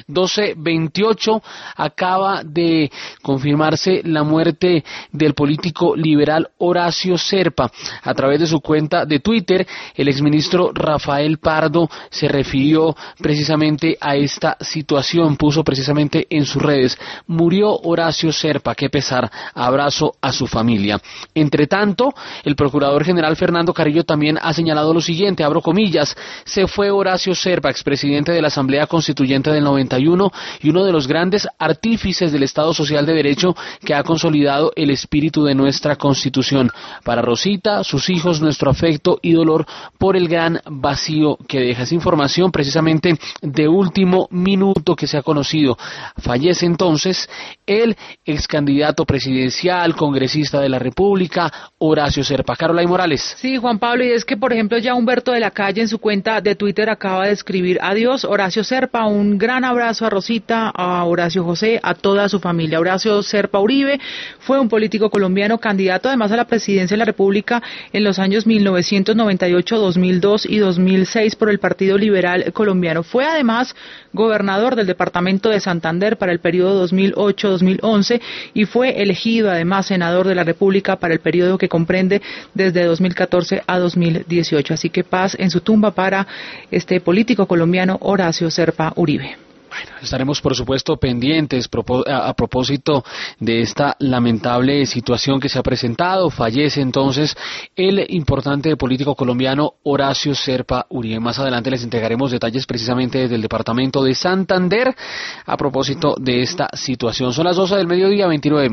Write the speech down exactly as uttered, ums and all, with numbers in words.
doce veintiocho, acaba de confirmarse la muerte del político liberal Horacio Serpa. A través de su cuenta de Twitter, el exministro Rafael Pardo se refirió precisamente a esta situación, puso precisamente en sus redes: murió Horacio Serpa, qué pesar, abrazo a su familia. Entre tanto, el procurador general Fernando Carrillo también ha señalado lo siguiente, abro comillas: se fue Horacio Serpa, expresidente de la Asamblea Constituyente del noventa y uno y uno de los grandes artífices del Estado Social de Derecho que ha consolidado el espíritu de nuestra Constitución. Para Rosita, sus hijos, nuestro afecto y dolor por el gran vacío que deja. Esa información precisamente de último minuto que se ha conocido. Fallece entonces el ex candidato presidencial, congresista de la República, Horacio Serpa. Caroline Morales. Sí, Juan Pablo, y es que, por ejemplo, ya Humberto de la Calle en su cuenta de Twitter acaba de escribir: adiós, Horacio Serpa, un gran abrazo a Rosita, a Horacio José, a toda su familia. Horacio Serpa Uribe fue un político colombiano, candidato además a la presidencia de la República en los años mil novecientos noventa y ocho, dos mil dos y dos mil seis por el Partido Liberal Colombiano. Fue además gobernador del departamento de Santander para el periodo dos mil ocho a dos mil once y fue elegido además senador de la República para el periodo que comprende desde dos mil catorce a dos mil dieciocho. Así que paz en su tumba para este político colombiano Horacio Serpa Uribe. Bueno, estaremos por supuesto pendientes a propósito de esta lamentable situación que se ha presentado. Fallece entonces el importante político colombiano Horacio Serpa Uribe. Más adelante les entregaremos detalles precisamente desde el departamento de Santander a propósito de esta situación. Son las doce del mediodía, veintinueve.